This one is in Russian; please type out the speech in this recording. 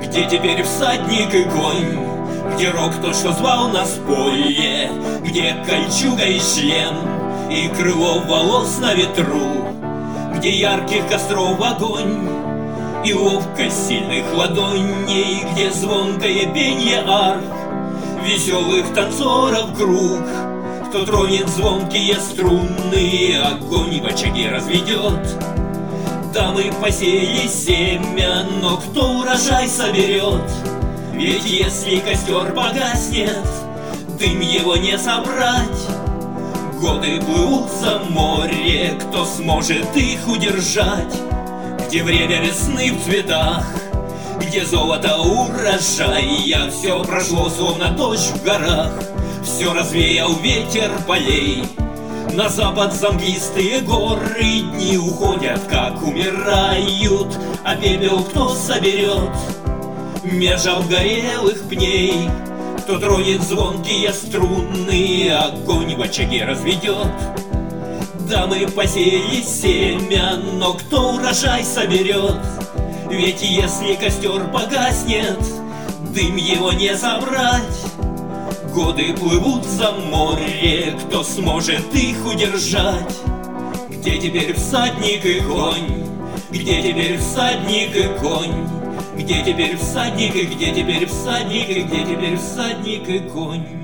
Где теперь всадник и конь? Где рог тот, что звал нас в поле? Где кольчуга и шлем, и крыло волос на ветру? Где ярких костров огонь и ловкость сильных ладоней? Где звонкое пенье арф, веселых танцоров круг? Кто тронет звонкие струны, огонь в очаге разведет? Да мы посеяли семя, но кто урожай соберет? Ведь если костер погаснет, дым его не собрать. Годы плывут за море, кто сможет их удержать? Где время весны в цветах, где золото урожая, все прошло, словно дождь в горах, все развеял ветер полей. На запад замглистые горы дни уходят, как умирают, а пепел кто соберет меж обгорелых пней? Кто тронет звонкие струны, огонь в очаге разведет? Да мы посеяли семя, но кто урожай соберет? Ведь если костер погаснет, дым его не забрать. Годы плывут за море, кто сможет их удержать? Где теперь всадник и конь? Где теперь всадник и конь? Где теперь всадник и где теперь всадник и где теперь всадник и конь?